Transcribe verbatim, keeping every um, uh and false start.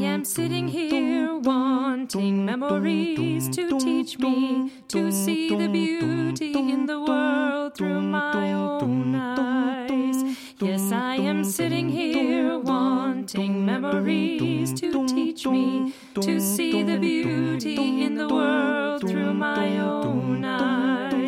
am sitting here wanting memories to teach me to see the beauty in the world through my own eyes. Yes, I am sitting here wanting memories to teach me to see the beauty in the world through my own eyes.